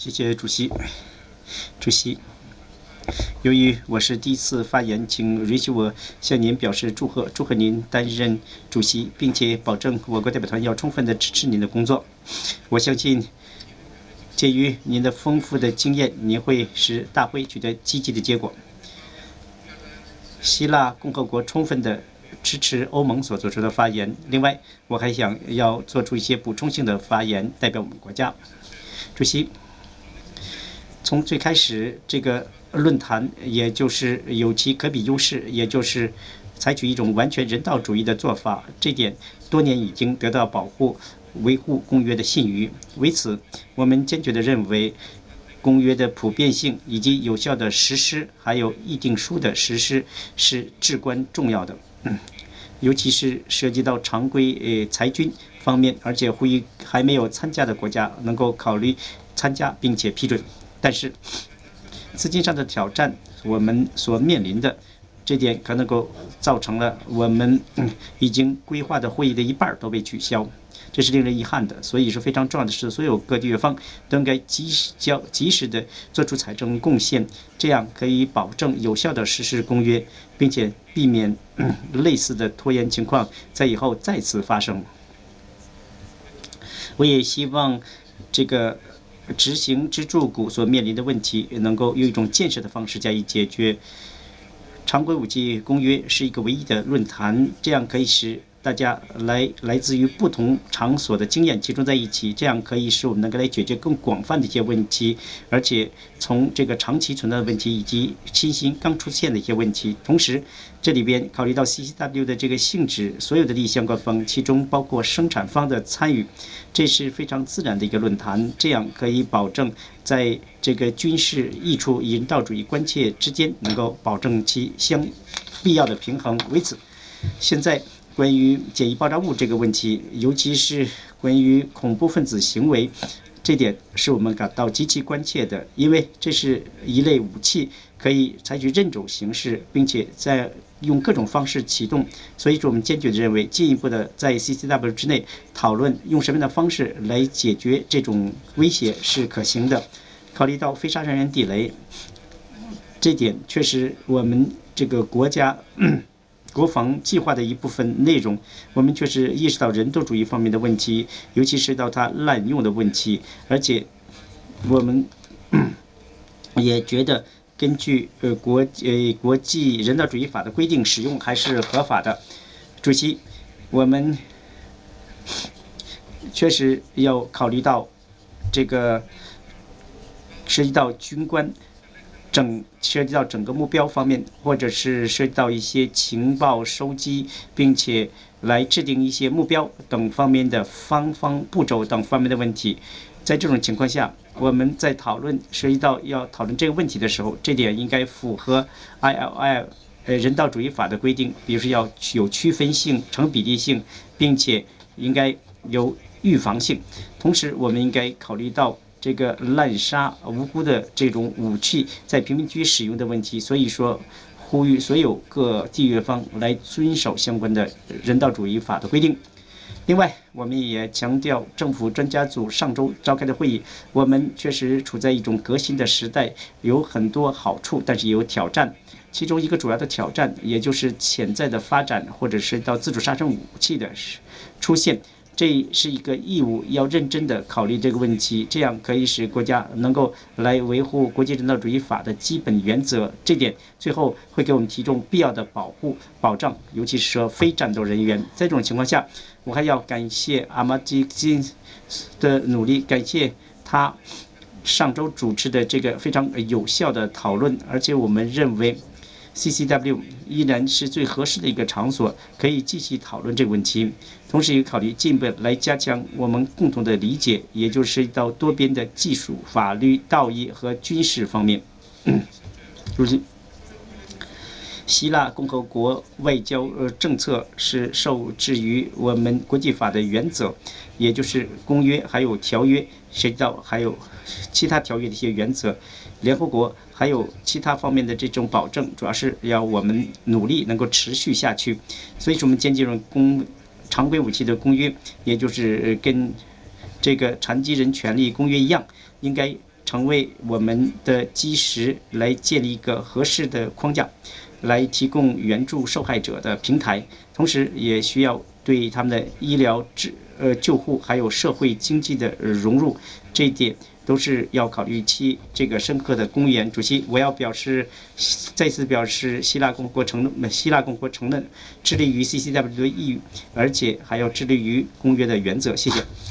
谢谢主席。由于我是第一次发言，请允许我向您表示祝贺，祝贺您担任主席，并且保证我国代表团要充分的支持您的工作。我相信，鉴于您的丰富的经验，您会使大会取得积极的结果。希腊共和国充分的支持欧盟所做出的发言。另外，我还要做出一些补充性的发言，代表我们国家。主席，从最开始这个论坛，也就是有其可比优势，也就是采取一种完全人道主义的做法，这点多年已经得到保护，维护公约的信誉。为此，我们坚决地认为，公约的普遍性以及有效的实施，还有议定书的实施是至关重要的。尤其是涉及到常规裁军方面，而且呼吁还没有参加的国家能够考虑参加并且批准。但是，资金上的挑战，我们所面临的这点可能够造成了我们已经规划的会议的一半都被取消，这是令人遗憾的。所以说，非常重要的是，所有各地约方都应该及时的做出财政贡献，这样可以保证有效的实施公约，并且避免类似的拖延情况在以后再次发生。我也希望这个执行支柱股所面临的问题能够用一种建设的方式加以解决。常规武器公约是一个唯一的论坛，这样可以使大家来自于不同场所的经验集中在一起，这样可以使我们能够来解决更广泛的一些问题，而且从这个长期存在的问题以及新兴刚出现的一些问题。同时，这里边考虑到 CCW 的这个性质，所有的利益相关方，其中包括生产方的参与，这是非常自然的一个论坛，这样可以保证在这个军事益处与人道主义关切之间能够保证其必要的平衡。为此，现在关于简易爆炸物这个问题，尤其是关于恐怖分子行为，这点是我们感到极其关切的，因为这是一类武器，可以采取任种形式，并且在用各种方式启动。所以说，我们坚决地认为，进一步的在 CCW 之内讨论用什么样的方式来解决这种威胁是可行的。考虑到非杀伤源地雷，这点确实我们这个国家国防计划的一部分内容，我们确实意识到人道主义方面的问题，尤其是到它滥用的问题，而且我们也觉得根据国际人道主义法的规定使用还是合法的。主席，我们确实要考虑到这个涉及到军官涉及到整个目标方面，或者是涉及到一些情报收集，并且来制定一些目标等方面的步骤等方面的问题。在这种情况下，我们在涉及到要讨论这个问题的时候，这点应该符合 ILL 人道主义法的规定，比如说要有区分性、成比例性，并且应该有预防性。同时，我们应该考虑到这个滥杀无辜的这种武器在平民区使用的问题，所以说呼吁所有各缔约方来遵守相关的人道主义法的规定。另外，我们也强调政府专家组上周召开的会议，我们确实处在一种革新的时代，有很多好处，但是也有挑战。其中一个主要的挑战，也就是潜在的发展或者是到自主杀伤武器的出现。这是一个义务，要认真的考虑这个问题，这样可以使国家能够来维护国际人道主义法的基本原则。这点最后会给我们提供必要的保障，尤其是说非战斗人员。在这种情况下，我还要感谢阿马基金的努力，感谢他上周主持的这个非常有效的讨论，而且我们认为 CCW 依然是最合适的一个场所，可以继续讨论这个问题。同时也考虑进一步来加强我们共同的理解，也就是涉及到多边的技术、法律、道义和军事方面。如今，希腊共和国外交政策是受制于我们国际法的原则，也就是公约还有条约，涉及到还有其他条约的一些原则，联合国还有其他方面的这种保证，主要是要我们努力能够持续下去。所以说，我们坚定常规武器的公约，也就是跟这个残疾人权利公约一样，应该成为我们的基石，来建立一个合适的框架，来提供援助受害者的平台，同时也需要对他们的医疗救护还有社会经济的融入，这一点都是要考虑其这个深刻的公约。主席，我要再次表示希腊共和国承认致力于 CCW 的意义，而且还要致力于公约的原则。谢谢。